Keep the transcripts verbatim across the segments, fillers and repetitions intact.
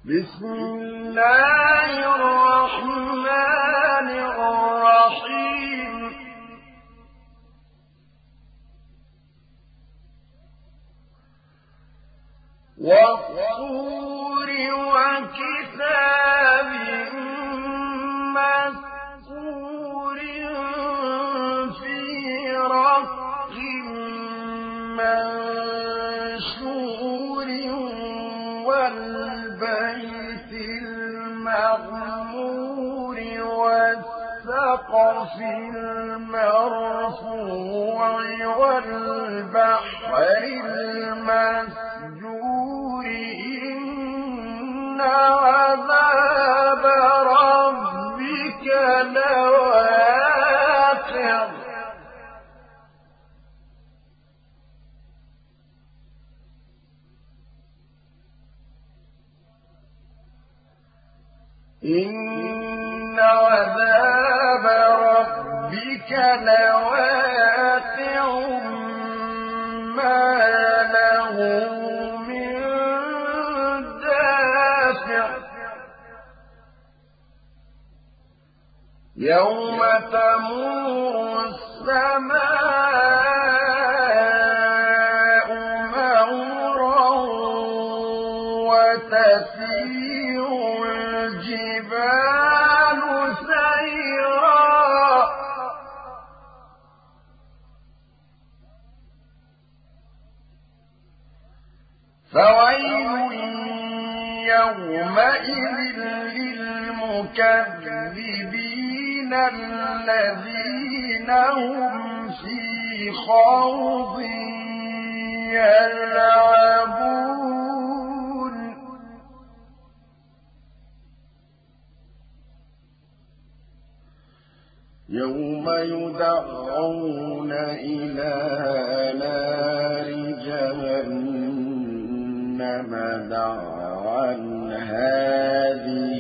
بسم الله الرحمن الرحيم والطور وكتاب مسطور في رق منشور والبيت المعمور والسقف المرفوع والبحر المسجور إن عذاب ربك لواقع إن عذاب ربك لواقع ما له من دافع يوم تمور السماء مورا وتسير الجبال سيرا فويل يومئذ للمكذبين الذين هم في خوض يلعبون يوم يدعون إلى نار جهنم دعوا هذه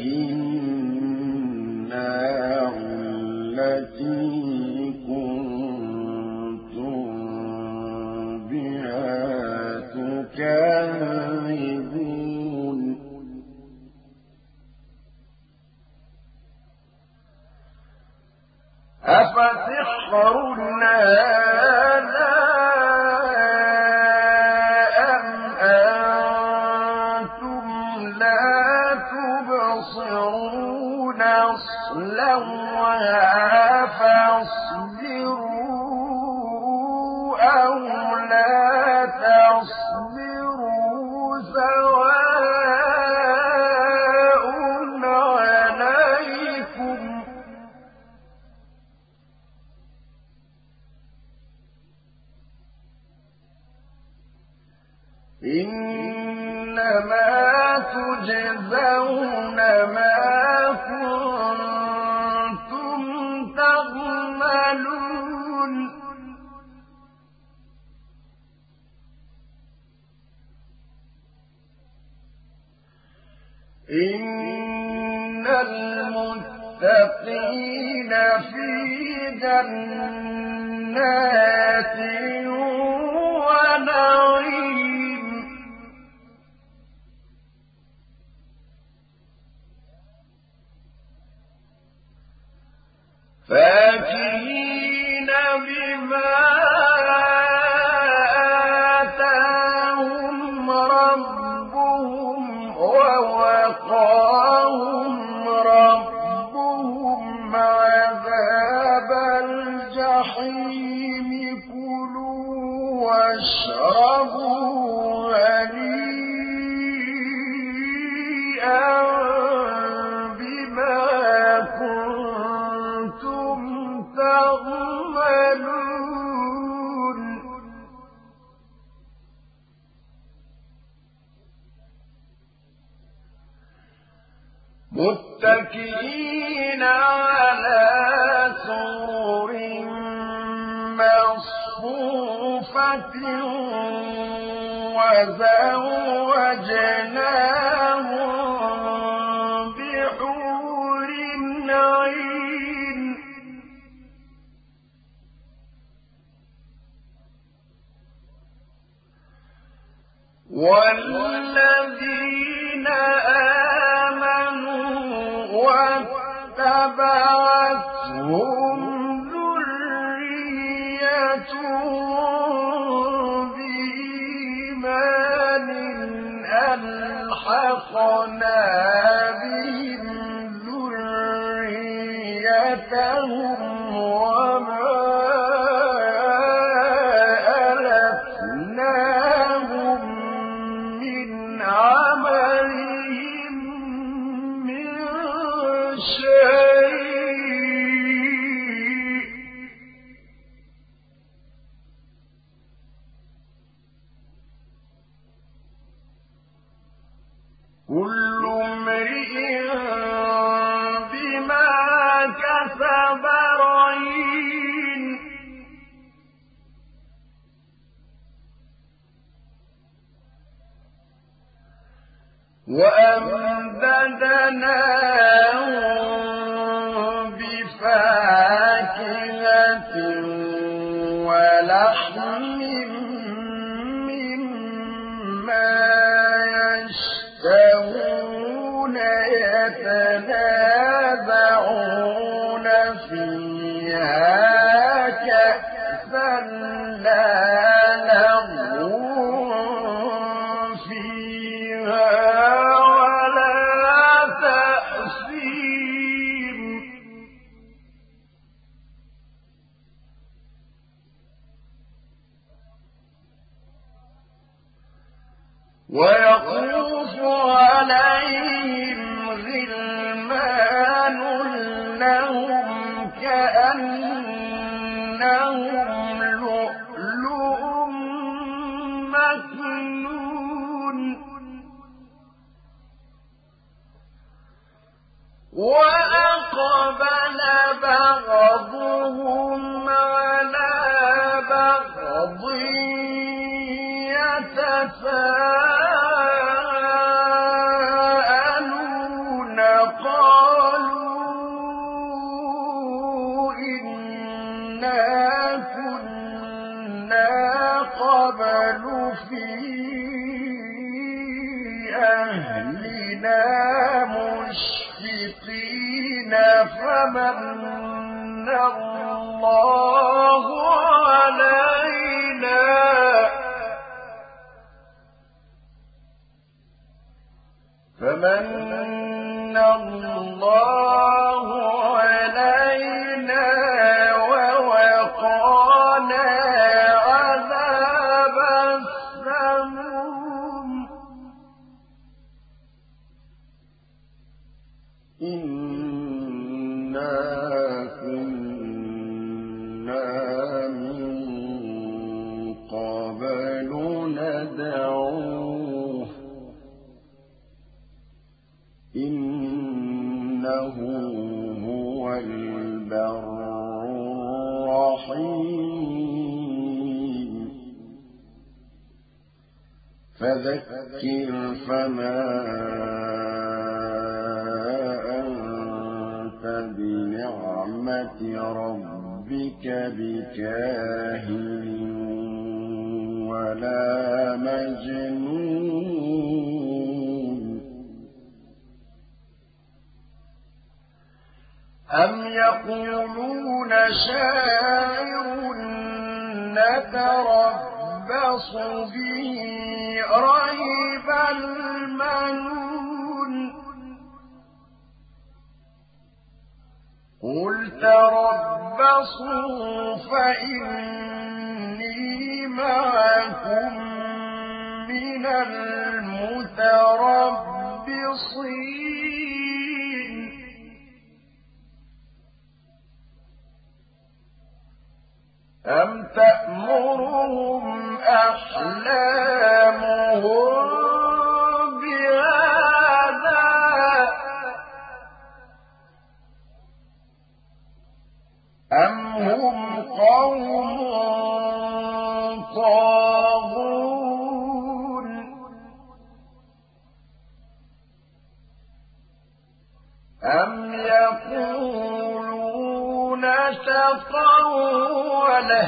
النار التي كنتم بها تكذبون أفسحر هذا أم أنتم لا تبصرون اصلوها فاصبروا أو لا تصبروا سواء عليكم إنما تجزون ما كنتم تعملون إن المتقين في جنات ونعيم فاكهين بما آتاهم ربهم ووقاهم ربهم عذاب الجحيم كلوا واشربوا هنيئا بما كنتم تعملون متكئين على سرر مصفوفة وزوجناهم بحور عين والذين آمنوا اتبعتهم ذريتهم بإيمان ألحقنا بهم ذريتهم وما ألتناهم من عملهم من شيء. كل امرئ بما كسب رهين. وأمددناهم بفاكهة ولحم مما يشتهون يتنازعون فيها كأسا لا لغو فيها ولا تأثيم. ويطوف عليهم غلمان لهم كأنهم لؤلؤ مكنون. وأقبل بعضهم على بعض يتساءلون قالوا إنا كنا قبل في أهلنا مشفقين فمن الله علينا فمن الله علينا ووقانا عذاب السموم. إنا كنا من قبل ندعوه إنه هو البر الرحيم. فذكر فما أنت بنعمة ربك بكاهن ولا مجنون. أم يقولون شاعر نتربص به ريب المنون. قل تربصوا فإني معكم من المتربصين. أم تأمرهم أحلامهم بهذا أم هم قوم طاغون. أم يقولون تقوله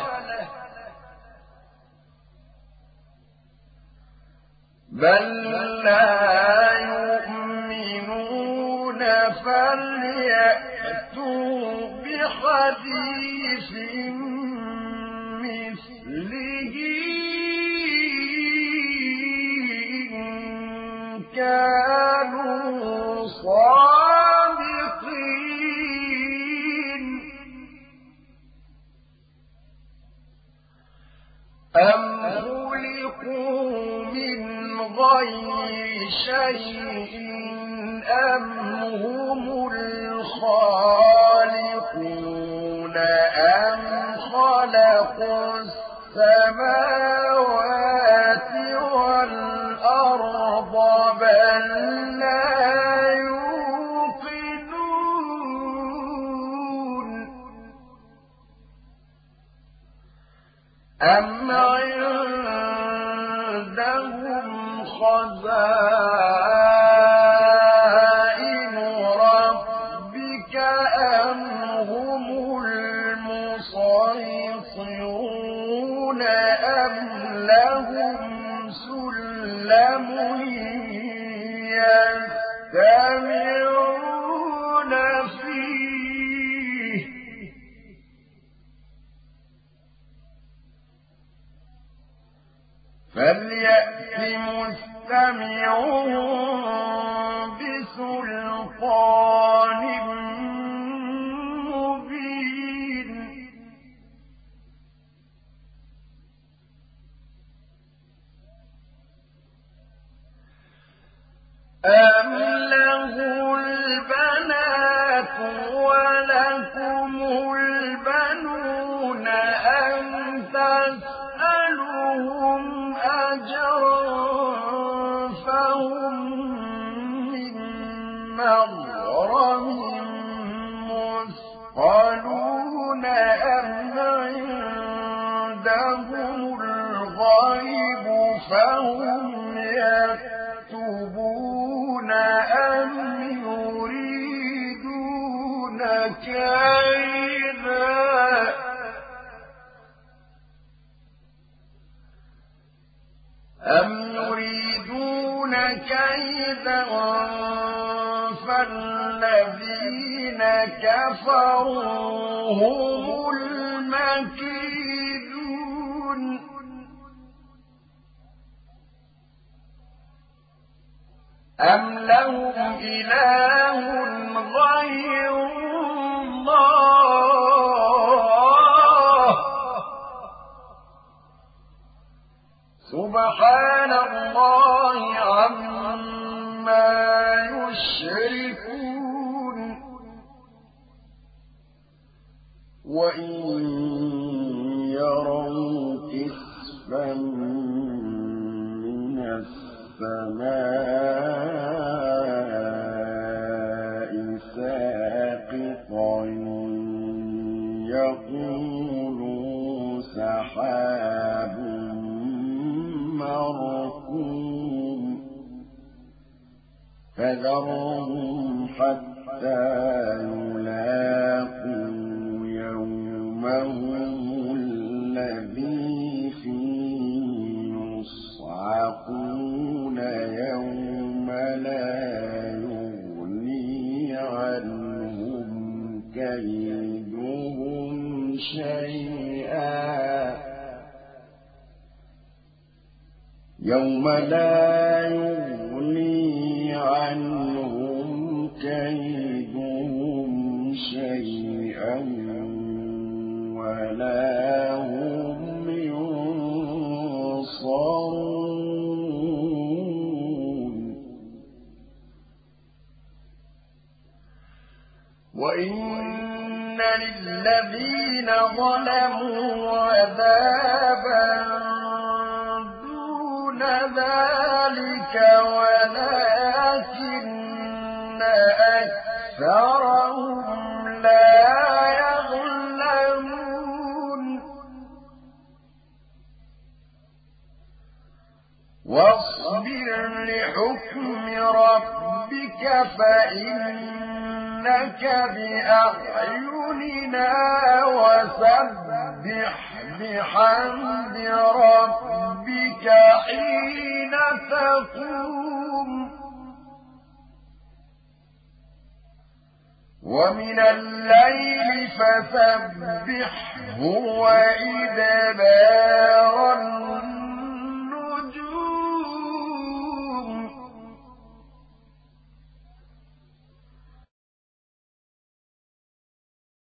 بل لا يؤمنون فليأتوا بحديث مثله إن كانوا صادقين أم خلقوا من غير شيء أم هم الخالقون أم خلقوا السماوات والأرض بل لا يوقنون أم عندهم خزائن ربك أم هم المسيطرون أم لهم سلم يستمعون فيه فليأت مستمعهم بسلطان مبين أم له البنات ولكم البنون أم تسألهم أجرا فهم من مغرم مثقلون أم عندهم الغيب فهم يكتبون أم يريدون كيدا أم يريدون كيدا فالذين كفروا هم المكيدون أم لهم إله غير الله سبحان الله عما يشركون وإن يروا كسفا من السماء ساقطا يقولوا سحاب مركوم فذرهم حتى يلاقوا يومهم الذي فيه يصعقون يوم لا يغني عنهم كيدهم شيئا يوم لا يغني عنهم كيدهم شيئا ولا هم ينصرون وإن للذين ظلموا عذابا ذلك ولكن أكثرهم لا يعلمون واصبر لحكم ربك فإنك بأعيننا وسبح بحمد ربك حين تقوم ومن الليل فسبحه وإدبار